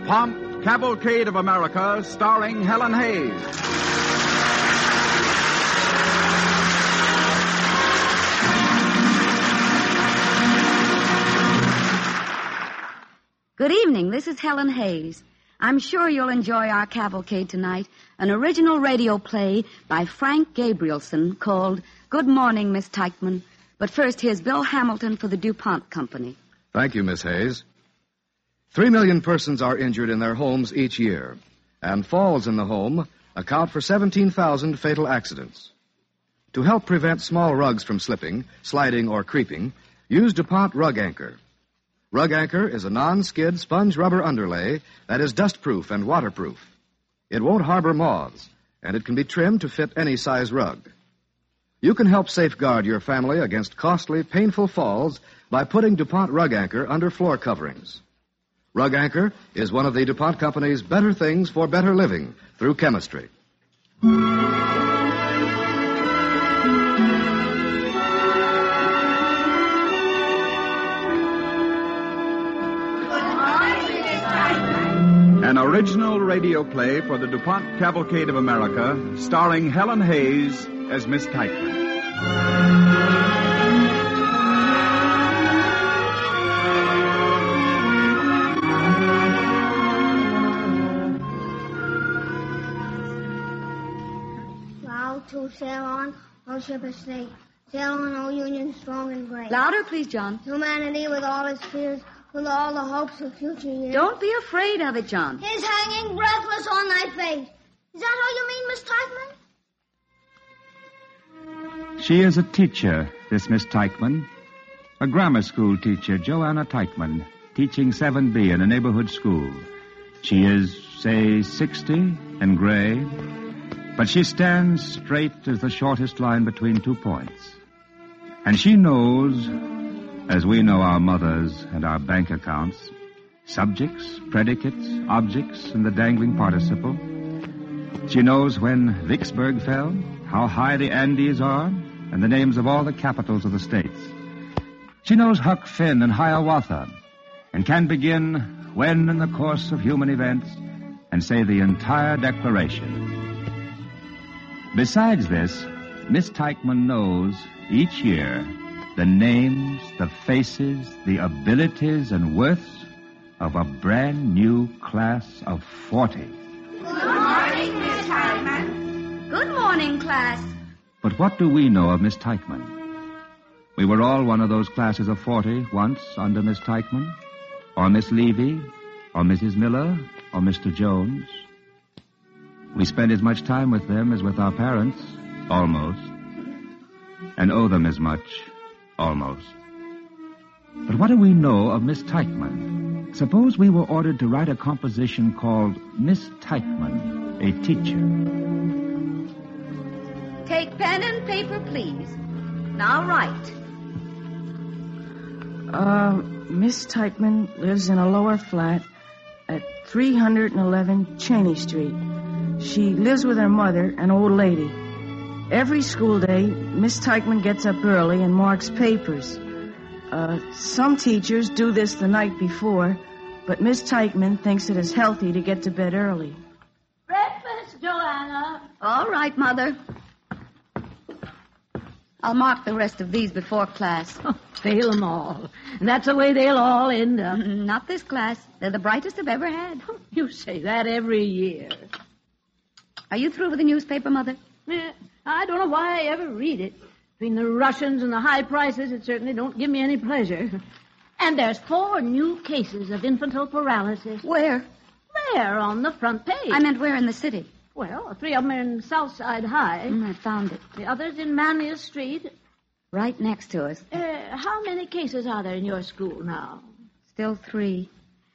DuPont Cavalcade of America, starring Helen Hayes. Good evening. This is Helen Hayes. I'm sure you'll enjoy our cavalcade tonight, an original radio play by Frank Gabrielson called Good Morning, Miss Teichman. But first, here's Bill Hamilton for the DuPont Company. Thank you, Miss Hayes. 3 million persons are injured in their homes each year, and falls in the home account for 17,000 fatal accidents. To help prevent small rugs from slipping, sliding, or creeping, use DuPont Rug Anchor. Rug Anchor is a non-skid sponge rubber underlay that is dustproof and waterproof. It won't harbor moths, and it can be trimmed to fit any size rug. You can help safeguard your family against costly, painful falls by putting DuPont Rug Anchor under floor coverings. Rug Anchor is one of the DuPont Company's better things for better living through chemistry. An original radio play for the DuPont Cavalcade of America, starring Helen Hayes as Miss Teichman. To sail on, O ship of state. Sail on, O Union, strong and great. Louder, please, John. Humanity with all its fears, with all the hopes of future years. Don't be afraid of it, John. Is hanging breathless on thy face. Is that all you mean, Miss Teichman? She is a teacher, this Miss Teichman. A grammar school teacher, Joanna Teichman, teaching 7B in a neighborhood school. She is, say, 60 and gray. But she stands straight as the shortest line between 2 points. And she knows, as we know our mothers and our bank accounts, subjects, predicates, objects, and the dangling participle. She knows when Vicksburg fell, how high the Andes are, and the names of all the capitals of the states. She knows Huck Finn and Hiawatha, and can begin when in the course of human events and say the entire declaration. Besides this, Miss Teichman knows each year the names, the faces, the abilities, and worths of a brand new class of 40. Good morning, Miss Teichman. Good morning, class. But what do we know of Miss Teichman? We were all one of those classes of 40 once under Miss Teichman, or Miss Levy, or Mrs. Miller, or Mr. Jones. We spend as much time with them as with our parents, almost, and owe them as much, almost. But what do we know of Miss Teichman? Suppose we were ordered to write a composition called Miss Teichman, a Teacher. Take pen and paper, please. Now write. Miss Teichman lives in a lower flat at 311 Cheney Street. She lives with her mother, an old lady. Every school day, Miss Teichman gets up early and marks papers. Some teachers do this the night before, but Miss Teichman thinks it is healthy to get to bed early. Breakfast, Joanna. All right, Mother. I'll mark the rest of these before class. Oh, fail them all. And that's the way they'll all end up. Not this class. They're the brightest I've ever had. You say that every year. Are you through with the newspaper, Mother? I don't know why I ever read it. Between the Russians and the high prices, it certainly don't give me any pleasure. And there's 4 new cases of infantile paralysis. Where? There, on the front page. I meant where in the city? Well, 3 of them are in Southside High. I found it. The others in Manlius Street. Right next to us. How many cases are there in your school now? Still 3.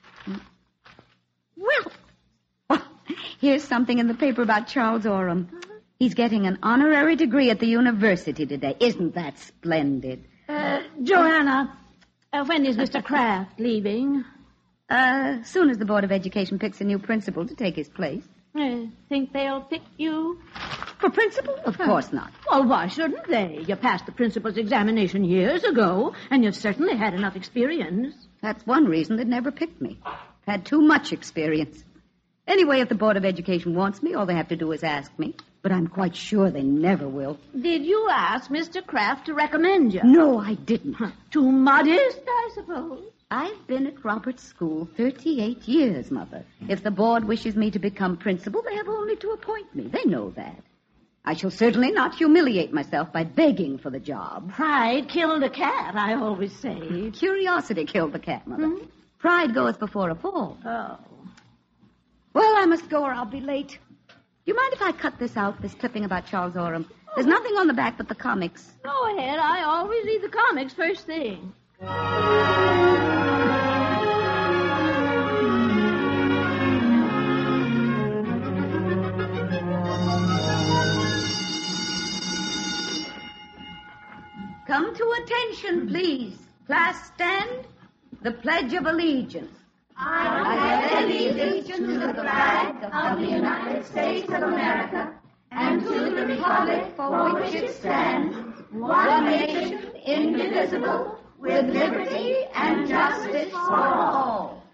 Well, here's something in the paper about Charles Orem. He's getting an honorary degree at the university today. Isn't that splendid? Joanna, when is Mr. Kraft leaving? Soon as the Board of Education picks a new principal to take his place. Think they'll pick you? For principal? Of course not. Well, why shouldn't they? You passed the principal's examination years ago, and you've certainly had enough experience. That's one reason they'd never picked me. Had too much experience. Anyway, if the Board of Education wants me, all they have to do is ask me. But I'm quite sure they never will. Did you ask Mr. Kraft to recommend you? No, I didn't. Too modest, I suppose. I've been at Robert's school 38 years, Mother. If the board wishes me to become principal, they have only to appoint me. They know that. I shall certainly not humiliate myself by begging for the job. Pride killed a cat, I always say. Curiosity killed the cat, Mother. Hmm? Pride goeth before a fall. Oh. Well, I must go or I'll be late. Do you mind if I cut this out, this clipping about Charles Orham? There's nothing on the back but the comics. Go ahead. I always read the comics first thing. Come to attention, please. Class, stand. The Pledge of Allegiance. I pledge allegiance to the flag of the United States of America and to the republic for which it stands, one nation, indivisible, with liberty and justice for all.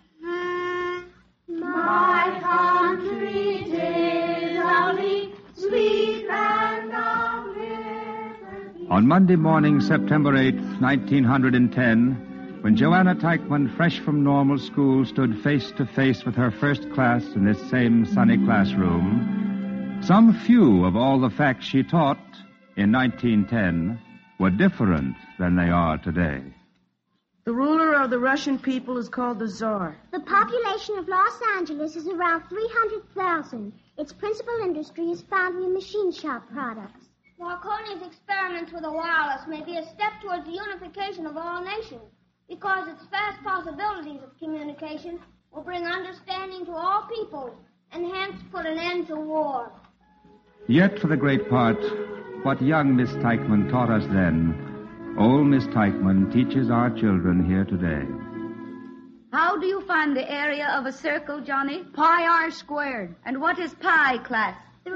My country is only sweet land of liberty. On Monday morning, September 8th, 1910, when Joanna Teichmann, fresh from normal school, stood face to face with her first class in this same sunny classroom, some few of all the facts she taught in 1910 were different than they are today. The ruler of the Russian people is called the Tsar. The population of Los Angeles is around 300,000. Its principal industry is foundry and machine shop products. Marconi's experiments with the wireless may be a step towards the unification of all nations, because its vast possibilities of communication will bring understanding to all peoples and hence put an end to war. Yet, for the great part, what young Miss Teichmann taught us then, old Miss Teichmann teaches our children here today. How do you find the area of a circle, Johnny? Pi r squared. And what is pi, class?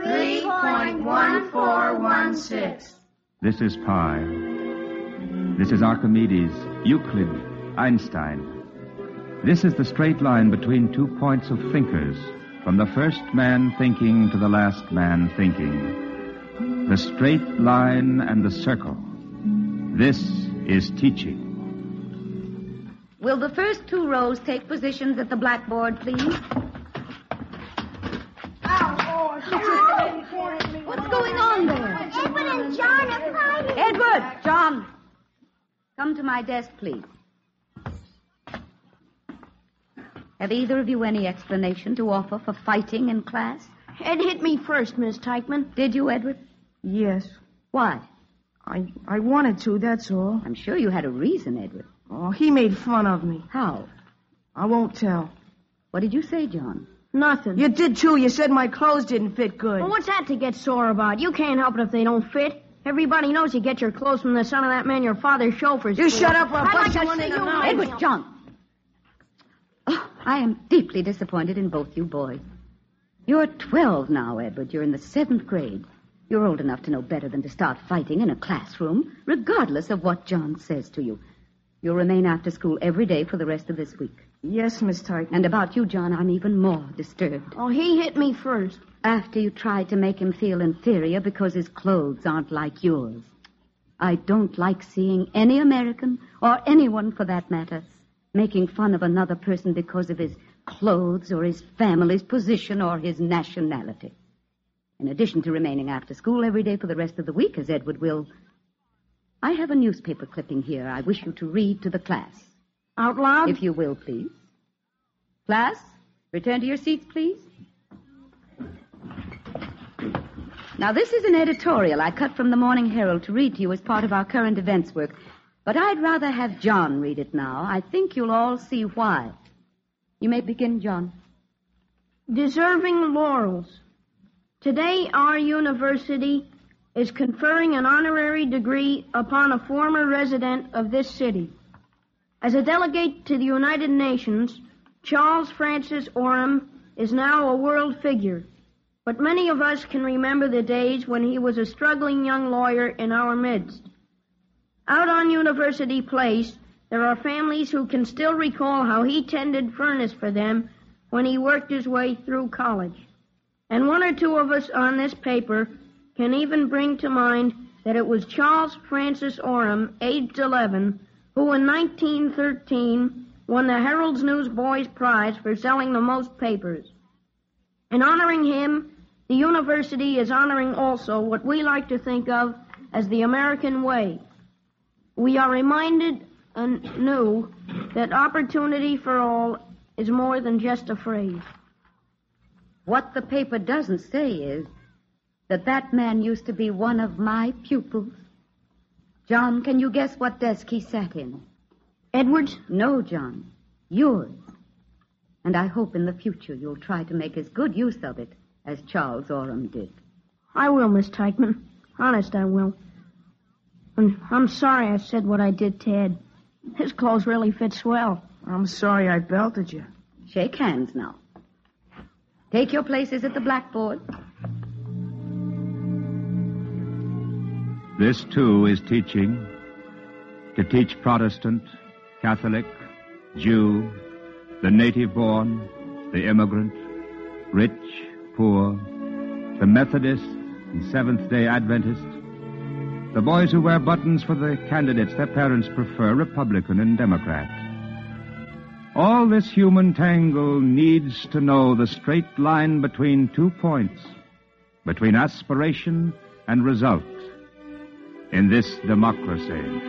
3.1416. This is pi. This is Archimedes, Euclid, Einstein. This is the straight line between 2 points of thinkers, from the first man thinking to the last man thinking. The straight line and the circle. This is teaching. Will the first 2 rows take positions at the blackboard, please? What's going on there? Edward and John are fighting. Edward! John! Come to my desk, please. Have either of you any explanation to offer for fighting in class? Ed hit me first, Miss Teichmann. Did you, Edward? Yes. Why? I wanted to, that's all. I'm sure you had a reason, Edward. Oh, he made fun of me. How? I won't tell. What did you say, John? Nothing. You did, too. You said my clothes didn't fit good. Well, what's that to get sore about? You can't help it if they don't fit. Everybody knows you get your clothes from the son of that man your father's chauffeurs. You shut up or I'll I'd bust like you to one see in the you nose. Edward, John. Oh, I am deeply disappointed in both you boys. You're 12 now, Edward. You're in the 7th grade. You're old enough to know better than to start fighting in a classroom, regardless of what John says to you. You'll remain after school every day for the rest of this week. Yes, Miss Teichmann. And about you, John, I'm even more disturbed. Oh, he hit me first. After you tried to make him feel inferior because his clothes aren't like yours. I don't like seeing any American, or anyone for that matter, making fun of another person because of his clothes or his family's position or his nationality. In addition to remaining after school every day for the rest of the week, as Edward will, I have a newspaper clipping here I wish you to read to the class. Out loud? If you will, please. Class, return to your seats, please. Now, this is an editorial I cut from the Morning Herald to read to you as part of our current events work. But I'd rather have John read it now. I think you'll all see why. You may begin, John. Deserving laurels. Today, our university is conferring an honorary degree upon a former resident of this city. As a delegate to the United Nations, Charles Francis Orham is now a world figure, but many of us can remember the days when he was a struggling young lawyer in our midst. Out on University Place, there are families who can still recall how he tended furnace for them when he worked his way through college. And one or two of us on this paper can even bring to mind that it was Charles Francis Orem, aged 11, who in 1913 won the Herald's Newsboys Prize for selling the most papers. In honoring him, the university is honoring also what we like to think of as the American way. We are reminded anew that opportunity for all is more than just a phrase. What the paper doesn't say is that man used to be one of my pupils. John, can you guess what desk he sat in? Edwards? No, John. Yours. And I hope in the future you'll try to make as good use of it as Charles Orem did. I will, Miss Teichman. Honest, I will. And I'm sorry I said what I did to Ed. His clothes really fit swell. I'm sorry I belted you. Shake hands now. Take your places at the blackboard. This, too, is teaching. To teach Protestant, Catholic, Jew, the native-born, the immigrant, rich, poor, the Methodist and Seventh-day Adventist, the boys who wear buttons for the candidates their parents prefer, Republican and Democrat. All this human tangle needs to know the straight line between 2 points, between aspiration and result, in this democracy.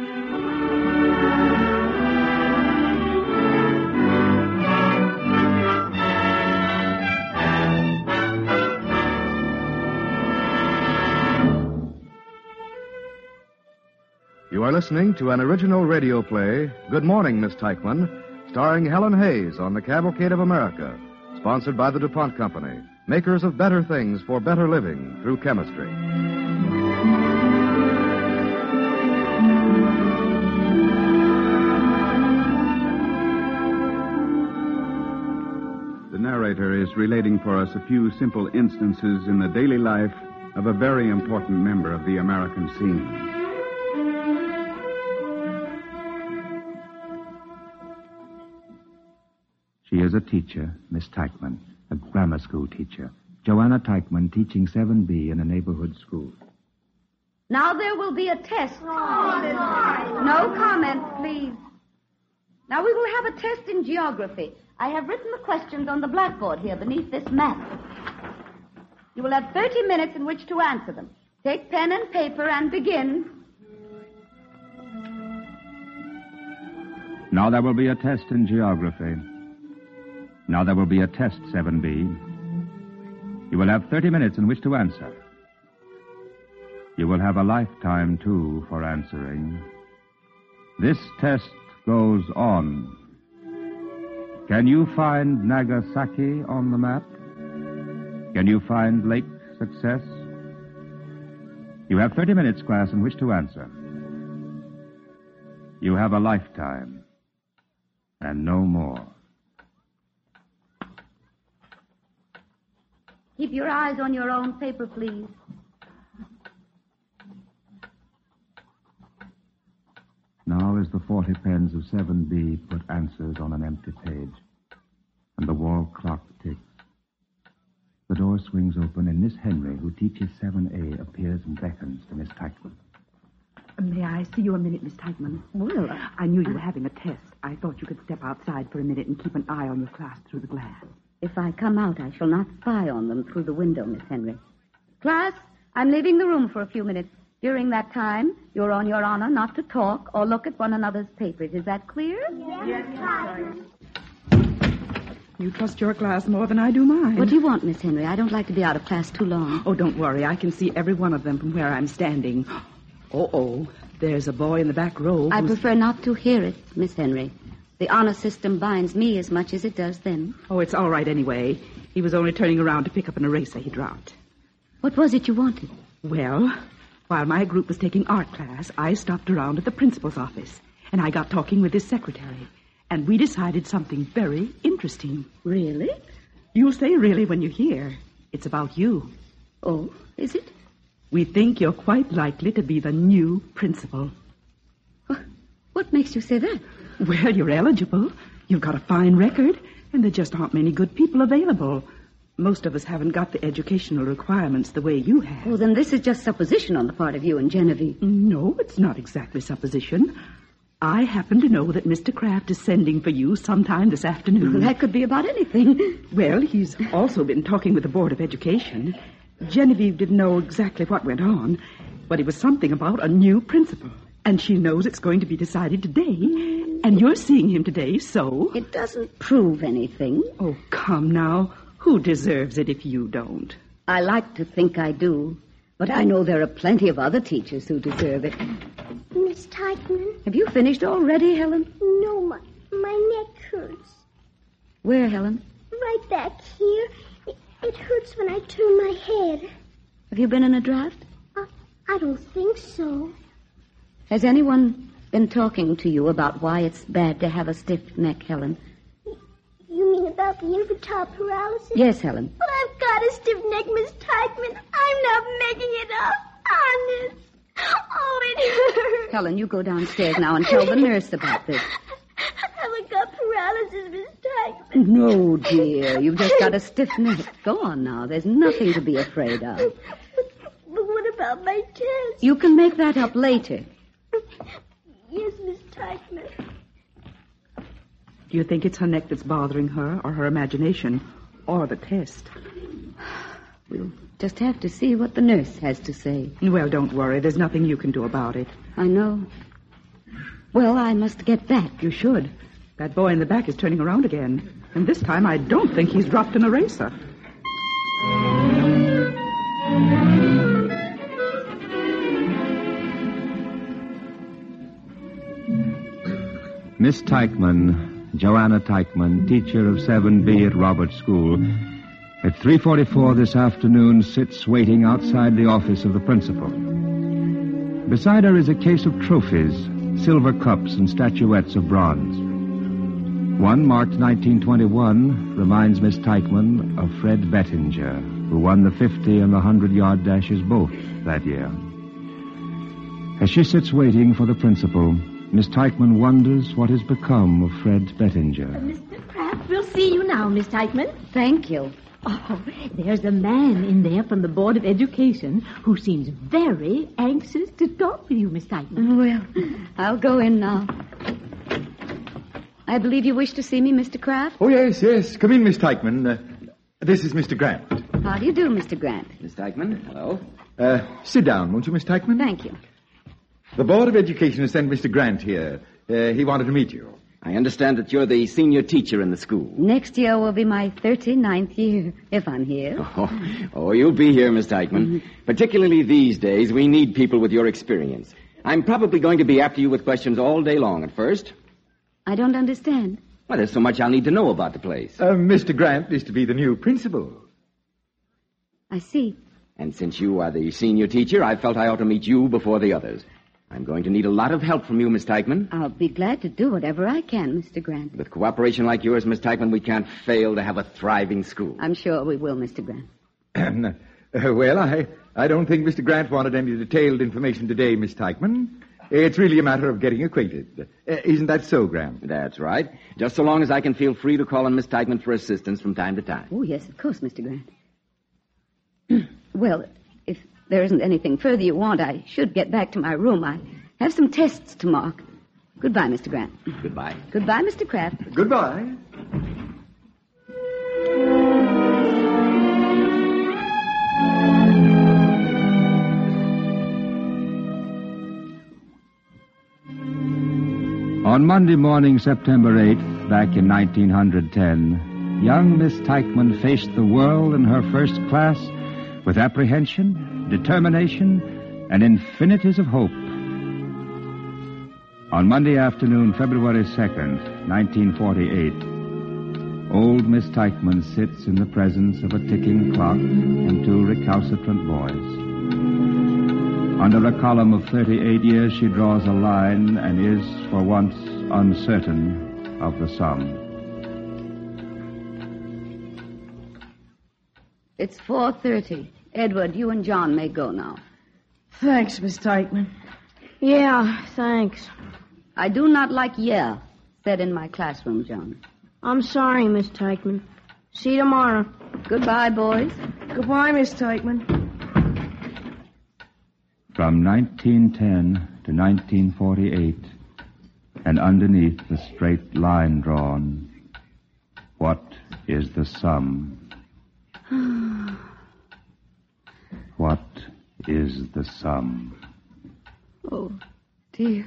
You are listening to an original radio play, Good Morning, Miss Teichman, starring Helen Hayes on the Cavalcade of America, sponsored by the DuPont Company, makers of better things for better living through chemistry. The narrator is relating for us a few simple instances in the daily life of a very important member of the American scene. She is a teacher, Miss Teichman, a grammar school teacher. Joanna Teichman, teaching 7B in a neighborhood school. Now there will be a test. No comments, please. Now we will have a test in geography. I have written the questions on the blackboard here beneath this map. You will have 30 minutes in which to answer them. Take pen and paper and begin. Now there will be a test in geography. Now there will be a test, 7B. You will have 30 minutes in which to answer. You will have a lifetime, too, for answering. This test goes on. Can you find Nagasaki on the map? Can you find Lake Success? You have 30 minutes, class, in which to answer. You have a lifetime, and no more. Keep your eyes on your own paper, please. Now as the 40 pens of 7B put answers on an empty page, and the wall clock ticks, the door swings open, and Miss Henry, who teaches 7A, appears and beckons to Miss Teichman. May I see you a minute, Miss Teichman? Well, I knew you were having a test. I thought you could step outside for a minute and keep an eye on your class through the glass. if I come out, I shall not spy on them through the window, Miss Henry. Class, I'm leaving the room for a few minutes. During that time, you're on your honor not to talk or look at one another's papers. Is that clear? Yes, right. You trust your class more than I do mine. What do you want, Miss Henry? I don't like to be out of class too long. Oh, don't worry. I can see every one of them from where I'm standing. Oh, there's a boy in the back row. I prefer not to hear it, Miss Henry. The honor system binds me as much as it does them. Oh, it's all right anyway. He was only turning around to pick up an eraser he dropped. What was it you wanted? Well, while my group was taking art class, I stopped around at the principal's office, and I got talking with his secretary, and we decided something very interesting. Really? You'll say really when you hear. It's about you. Oh, is it? We think you're quite likely to be the new principal. What makes you say that? Well, you're eligible. You've got a fine record, and there just aren't many good people available. Most of us haven't got the educational requirements the way you have. Oh, then this is just supposition on the part of you and Genevieve. No, it's not exactly supposition. I happen to know that Mr. Kraft is sending for you sometime this afternoon. Well, that could be about anything. Well, he's also been talking with the Board of Education. Genevieve didn't know exactly what went on, but it was something about a new principal. And she knows it's going to be decided today. And you're seeing him today, so... It doesn't prove anything. Oh, come now. Who deserves it if you don't? I like to think I do. But I know there are plenty of other teachers who deserve it. Miss Teichman? Have you finished already, Helen? No, my neck hurts. Where, Helen? Right back here. It hurts when I turn my head. Have you been in a draft? I don't think so. Has anyone been talking to you about why it's bad to have a stiff neck, Helen? You mean about the infantile paralysis? Yes, Helen. Well, I've got a stiff neck, Miss Teichman. I'm not making it up. Honest. Oh, it hurts. Helen, you go downstairs now and tell the nurse about this. I haven't got paralysis, Miss Teichman. No, dear. You've just got a stiff neck. Go on now. There's nothing to be afraid of. But what about my test? You can make that up later. Yes, Miss Teichman. Do you think it's her neck that's bothering her, or her imagination, or the test? We'll just have to see what the nurse has to say. Well, don't worry. There's nothing you can do about it. I know. Well, I must get back. You should. That boy in the back is turning around again. And this time I don't think he's dropped an eraser. Miss Teichman, Joanna Teichman, teacher of 7B at Roberts School, at 3:44 this afternoon sits waiting outside the office of the principal. Beside her is a case of trophies, silver cups and statuettes of bronze. One, marked 1921, reminds Miss Teichman of Fred Bettinger, who won the 50 and the 100-yard dashes both that year. As she sits waiting for the principal, Miss Teichman wonders what has become of Fred Bettinger. Mr. Kraft, we'll see you now, Miss Teichman. Thank you. Oh, there's a man in there from the Board of Education who seems very anxious to talk with you, Miss Teichman. Well, I'll go in now. I believe you wish to see me, Mr. Kraft? Oh, yes. Come in, Miss Teichman. This is Mr. Grant. How do you do, Mr. Grant? Miss Teichman, hello. Sit down, won't you, Miss Teichman? Thank you. The Board of Education has sent Mr. Grant here. He wanted to meet you. I understand that you're the senior teacher in the school. Next year will be my 39th year, if I'm here. Oh, you'll be here, Miss Teichman. Mm-hmm. Particularly these days, we need people with your experience. I'm probably going to be after you with questions all day long at first. I don't understand. Well, there's so much I'll need to know about the place. Mr. Grant is to be the new principal. I see. And since you are the senior teacher, I felt I ought to meet you before the others. I'm going to need a lot of help from you, Miss Teichman. I'll be glad to do whatever I can, Mr. Grant. With cooperation like yours, Miss Teichman, we can't fail to have a thriving school. I'm sure we will, Mr. Grant. Well, I don't think Mr. Grant wanted any detailed information today, Miss Teichman. It's really a matter of getting acquainted. Isn't that so, Grant? That's right. Just so long as I can feel free to call on Miss Teichman for assistance from time to time. Oh, yes, of course, Mr. Grant. Well, if there isn't anything further you want, I should get back to my room. I have some tests to mark. Goodbye, Mr. Grant. Goodbye. Goodbye, Mr. Kraft. Goodbye. On Monday morning, September 8th, back in 1910, young Miss Teichman faced the world in her first class with apprehension, determination, and infinities of hope. On Monday afternoon, February 2nd, 1948, old Miss Teichman sits in the presence of a ticking clock and two recalcitrant boys. Under a column of 38 years, she draws a line and is, for once, uncertain of the sum. It's 4:30. Edward, you and John may go now. Thanks, Miss Teichman. Yeah, thanks. I do not like yeah. Sit in my classroom, John. I'm sorry, Miss Teichman. See you tomorrow. Goodbye, boys. Goodbye, Miss Teichman. From 1910 to 1948, and underneath the straight line drawn, what is the sum? What is the sum? Oh, dear.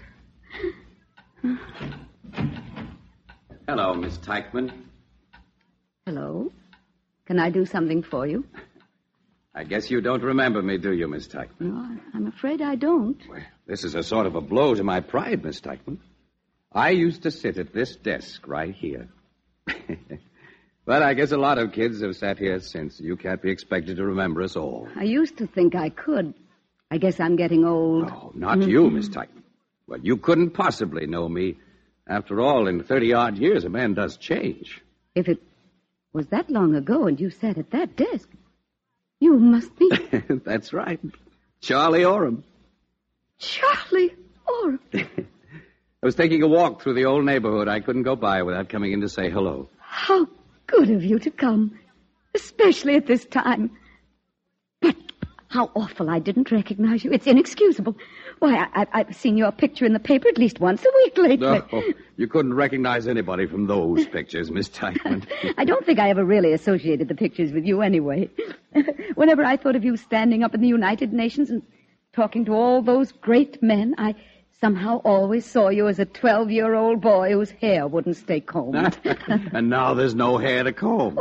Hello, Miss Teichman. Hello. Can I do something for you? I guess you don't remember me, do you, Miss Teichman? No, I'm afraid I don't. Well, this is a sort of a blow to my pride, Miss Teichman. I used to sit at this desk right here. But I guess a lot of kids have sat here since. You can't be expected to remember us all. I used to think I could. I guess I'm getting old. Oh, not you, Miss Teichman. Well, you couldn't possibly know me. After all, in 30-odd years, a man does change. If it was that long ago and you sat at that desk, you must be... That's right. Charlie Orham. Charlie Orham. I was taking a walk through the old neighborhood. I couldn't go by without coming in to say hello. How good of you to come, especially at this time. But how awful I didn't recognize you. It's inexcusable. Why, I've seen your picture in the paper at least once a week lately. No, you couldn't recognize anybody from those pictures, Miss Teichman. I don't think I ever really associated the pictures with you anyway. Whenever I thought of you standing up in the United Nations and talking to all those great men, I somehow always saw you as a 12-year-old boy whose hair wouldn't stay combed. And now there's no hair to comb.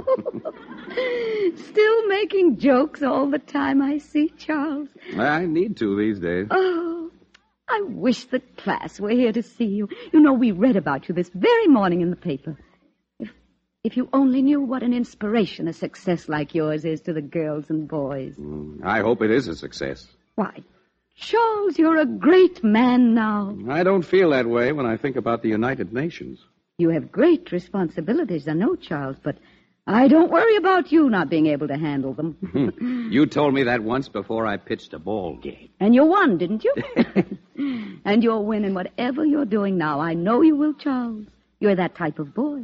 Still making jokes all the time, I see, Charles. I need to these days. Oh, I wish the class were here to see you. You know, we read about you this very morning in the paper. If you only knew what an inspiration a success like yours is to the girls and boys. I hope it is a success. Why, Charles, you're a great man now. I don't feel that way when I think about the United Nations. You have great responsibilities, I know, Charles, but I don't worry about you not being able to handle them. You told me that once before I pitched a ball game. And you won, didn't you? And you'll win in whatever you're doing now. I know you will, Charles. You're that type of boy.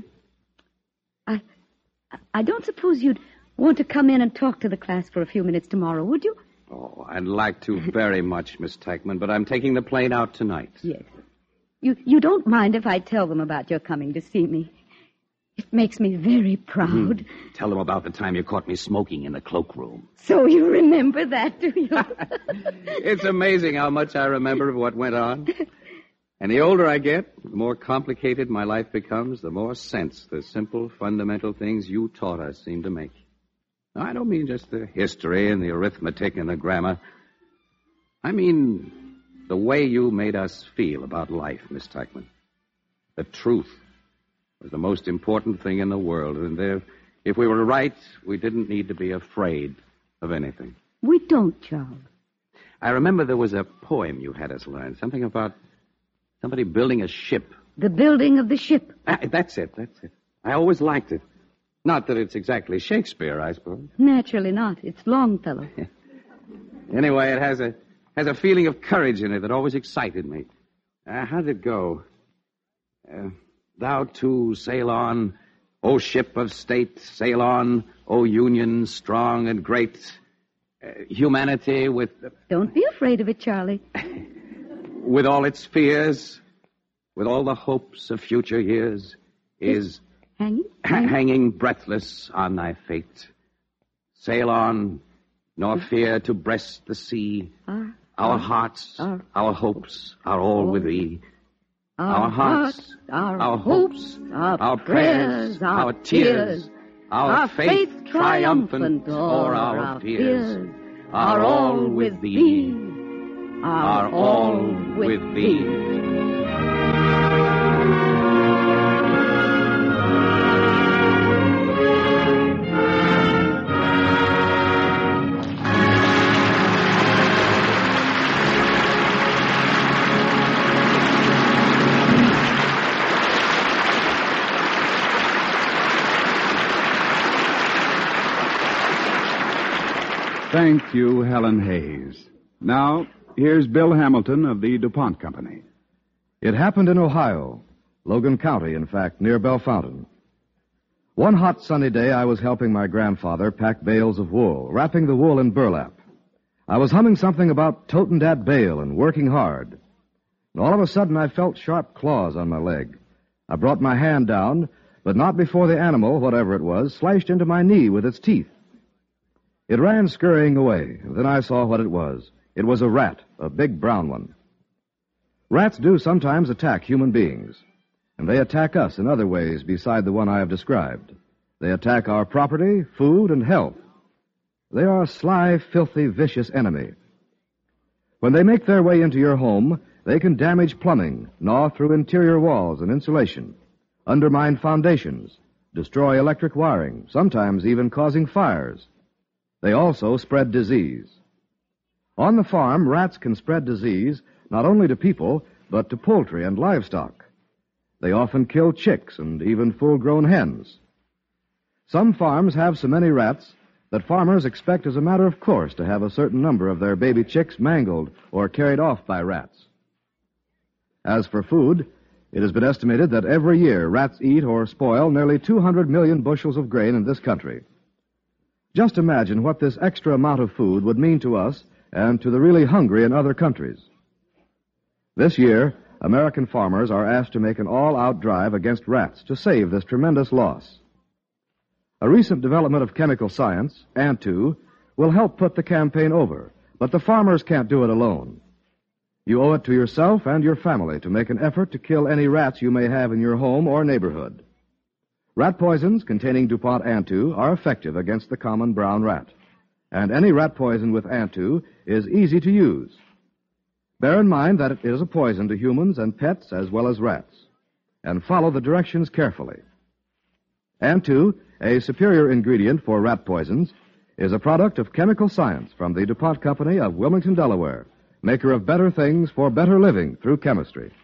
I don't suppose you'd want to come in and talk to the class for a few minutes tomorrow, would you? Oh, I'd like to very much, Miss Teichman, but I'm taking the plane out tonight. Yes. You don't mind if I tell them about your coming to see me? It makes me very proud. Tell them about the time you caught me smoking in the cloakroom. So you remember that, do you? It's amazing how much I remember of what went on. And the older I get, the more complicated my life becomes, the more sense the simple, fundamental things you taught us seem to make. Now, I don't mean just the history and the arithmetic and the grammar. I mean the way you made us feel about life, Miss Teichman. The truth was the most important thing in the world. And if we were right, we didn't need to be afraid of anything. We don't, Charles. I remember there was a poem you had us learn, something about somebody building a ship. The building of the ship. That's it. I always liked it. Not that it's exactly Shakespeare, I suppose. Naturally not. It's Longfellow. Anyway, it has a feeling of courage in it that always excited me. How did it go? Thou too sail on, O ship of state, sail on, O Union strong and great. Humanity with... Don't be afraid of it, Charlie. With all its fears, with all the hopes of future years, is... Hanging breathless on thy fate. Sail on, nor fear to breast the sea. Our hearts, our hopes are all with thee. Our hearts, our hopes, our prayers, our tears, our faith triumphant o'er our fears, are all with thee. Are all with thee. Thank you, Helen Hayes. Now, here's Bill Hamilton of the DuPont Company. It happened in Ohio. Logan County, in fact, near Bellefontaine. One hot sunny day, I was helping my grandfather pack bales of wool, wrapping the wool in burlap. I was humming something about totin' dat bale and working hard. And all of a sudden, I felt sharp claws on my leg. I brought my hand down, but not before the animal, whatever it was, slashed into my knee with its teeth. It ran scurrying away, and then I saw what it was. It was a rat, a big brown one. Rats do sometimes attack human beings, and they attack us in other ways beside the one I have described. They attack our property, food, and health. They are a sly, filthy, vicious enemy. When they make their way into your home, they can damage plumbing, gnaw through interior walls and insulation, undermine foundations, destroy electric wiring, sometimes even causing fires. They also spread disease. On the farm, rats can spread disease not only to people, but to poultry and livestock. They often kill chicks and even full-grown hens. Some farms have so many rats that farmers expect as a matter of course to have a certain number of their baby chicks mangled or carried off by rats. As for food, it has been estimated that every year rats eat or spoil nearly 200 million bushels of grain in this country. Just imagine what this extra amount of food would mean to us and to the really hungry in other countries. This year, American farmers are asked to make an all-out drive against rats to save this tremendous loss. A recent development of chemical science, Antu, will help put the campaign over, but the farmers can't do it alone. You owe it to yourself and your family to make an effort to kill any rats you may have in your home or neighborhood. Rat poisons containing DuPont Antu are effective against the common brown rat, and any rat poison with Antu is easy to use. Bear in mind that it is a poison to humans and pets as well as rats, and follow the directions carefully. Antu, a superior ingredient for rat poisons, is a product of chemical science from the DuPont Company of Wilmington, Delaware, maker of better things for better living through chemistry.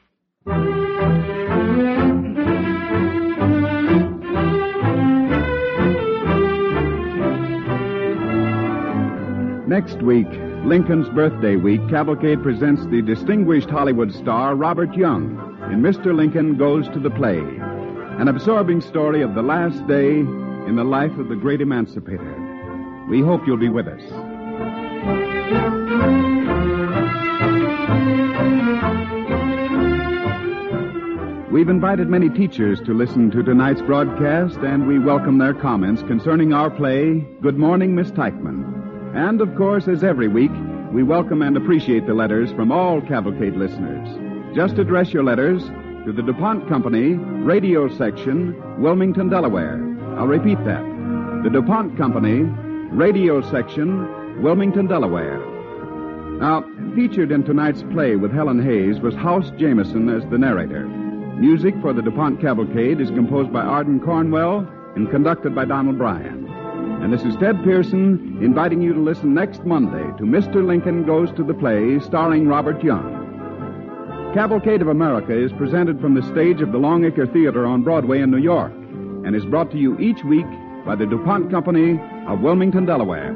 Next week, Lincoln's birthday week, Cavalcade presents the distinguished Hollywood star Robert Young in Mr. Lincoln Goes to the Play, an absorbing story of the last day in the life of the great emancipator. We hope you'll be with us. We've invited many teachers to listen to tonight's broadcast, and we welcome their comments concerning our play, Good Morning, Miss Teichman. And, of course, as every week, we welcome and appreciate the letters from all Cavalcade listeners. Just address your letters to the DuPont Company, Radio Section, Wilmington, Delaware. I'll repeat that. The DuPont Company, Radio Section, Wilmington, Delaware. Now, featured in tonight's play with Helen Hayes was House Jameson as the narrator. Music for the DuPont Cavalcade is composed by Arden Cornwell and conducted by Donald Bryan. And this is Ted Pearson inviting you to listen next Monday to Mr. Lincoln Goes to the Play, starring Robert Young. Cavalcade of America is presented from the stage of the Longacre Theater on Broadway in New York and is brought to you each week by the DuPont Company of Wilmington, Delaware.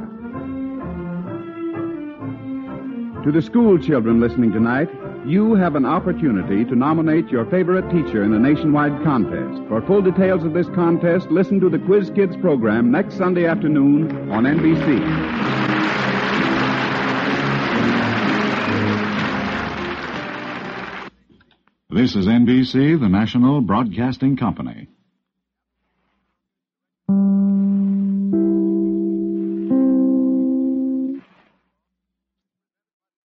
To the school children listening tonight, you have an opportunity to nominate your favorite teacher in the nationwide contest. For full details of this contest, listen to the Quiz Kids program next Sunday afternoon on NBC. This is NBC, the National Broadcasting Company.